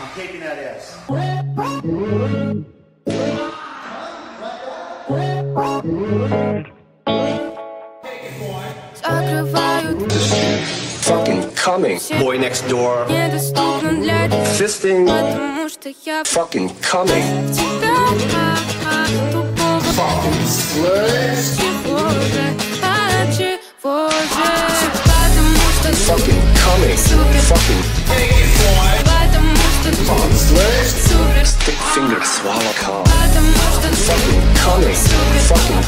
I'm kicking that ass. Fucking coming. Boy next door. Fisting. Fucking coming. Fucking slurs. Fucking coming. Fucking. Fucking slurs. Stick finger swallow cock. Fucking coming. Fucking.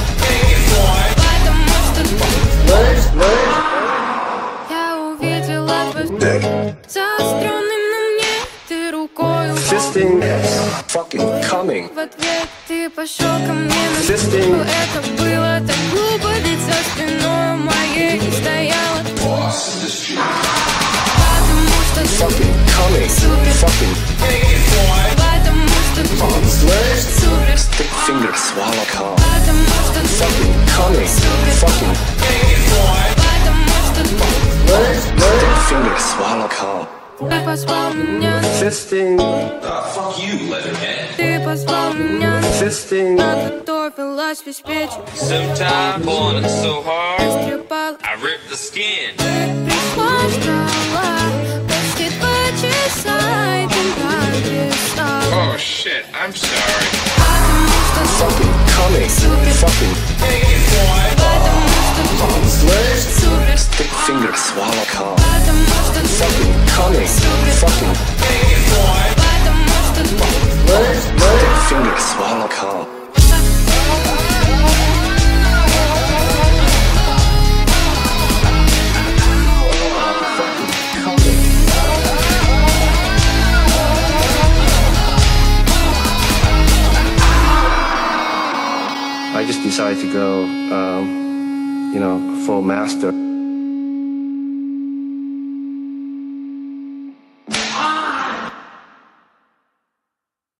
Slurs. Заостренным на мне ты рукою. Fisting. Fucking coming. В ответ ты пошел ко мне на Fisting. Это было так глупо, ведь за спиной моей стояла. Потому что Fucking coming. Fucking. потому что Fucking slurs. супер. Stick finger swallow cock. Потому что Fucking coming. Fucking. потому что Stick finger swallow cock. ты позвал меня. Fisting. Fuck you, Leatherhead. Ты позвал меня. Fisting. Готовилась весь вечер. Sometimes pulling it so hard, Стрепала. I rip the skin. Пришла, ждала. Почти 2 часа и ты написал. Oh shit, I'm sorry. Потому что Fucking coming. Fucking. Fucking slurs. супер. Stick finger swallow cock. Потому что Fucking coming. Fucking. потому что Stick finger swallow cock. I just decided to go, full master.